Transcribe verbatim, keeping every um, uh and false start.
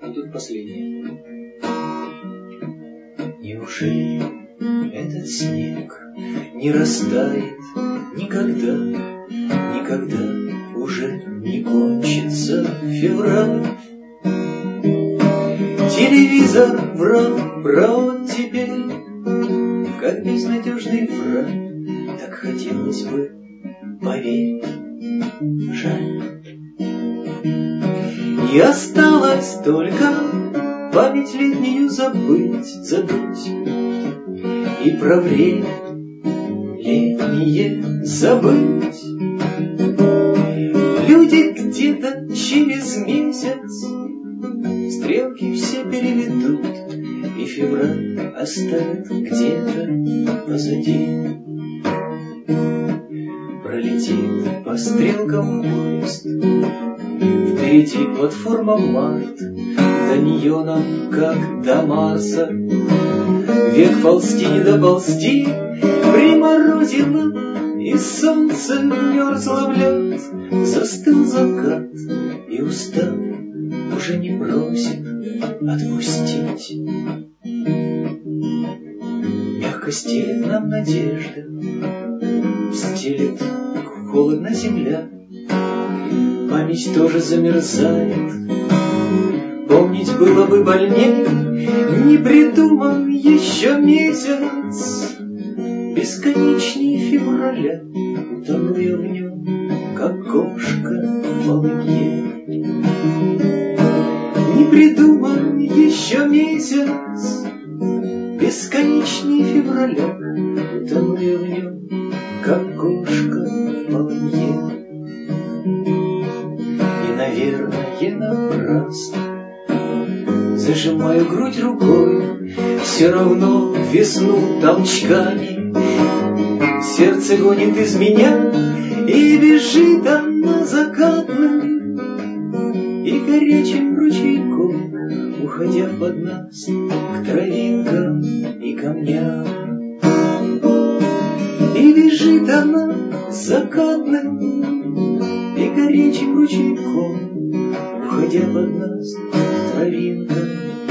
А тут последнее. Неужели этот снег не растает никогда, никогда уже не кончится февраль? Телевизор врал про оттепель, как безнадежный враг, так хотелось бы поверить. Жаль, не осталось только память летнюю забыть, забыть и про время летнее забыть. Люди где-то через месяц стрелки все переведут, и февраль оставят где-то позади. Пролетит по стрелкам поезд, впереди платформа март, до нее нам, как до Марса, век ползти не доползти, приморозило, и солнце мерзло в лед. Застыл закат, и устав уже не просит отпустить. Мягко стелет нам надежда, стелет холодно земля. Память тоже замерзает, помнить было бы больней. Не придуман еще месяц бесконечнее февраля, утону я в нем, как кошка в полынье. Не придуман еще месяц бесконечнее февраля, утону я в нем, как кошка в полынье. И, наверное, напрасно зажимаю грудь рукой, все равно весну толчками сердце гонит из меня, и бежит она закатным и горячим ручейком, уходя под нас к травинкам и камням. И бежит она закатным и горячим ручейком, уходя под нас к травинкам